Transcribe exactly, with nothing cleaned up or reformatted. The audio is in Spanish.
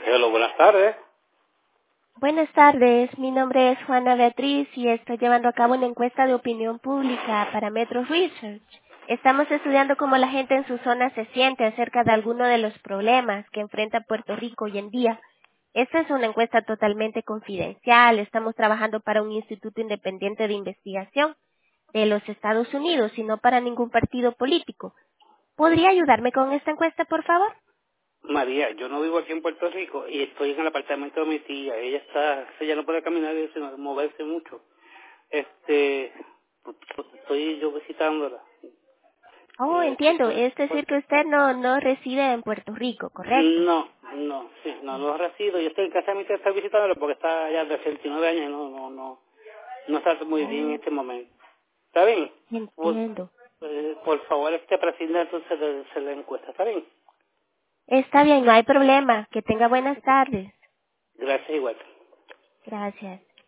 Hello, buenas tardes. Buenas tardes, mi nombre es Juana Beatriz y estoy llevando a cabo una encuesta de opinión pública para Metro Research. Estamos estudiando cómo la gente en su zona se siente acerca de alguno de los problemas que enfrenta Puerto Rico hoy en día. Esta es una encuesta totalmente confidencial. Estamos trabajando para un instituto independiente de investigación de los Estados Unidos y no para ningún partido político. ¿Podría ayudarme con esta encuesta, por favor? María, yo no vivo aquí en Puerto Rico y estoy en el apartamento de mi tía. Ella está, ella no puede caminar y sino moverse mucho. Este, pues, pues, estoy yo visitándola. Oh, Eh, ¿qué entiendo. puede- Es decir que usted no, no reside en Puerto Rico, ¿correcto? No, no, sí, no, no resido. Yo estoy en casa de mi tía, estoy visitándola porque está allá de sesenta y nueve años y no, no, no, no está muy bien en Oh, este momento. ¿Está bien? Pues, entiendo. eh, por favor, este presidente entonces le, se le encuesta. ¿Está bien? Está bien, no hay problema. Que tenga buenas tardes. Gracias igual. Gracias.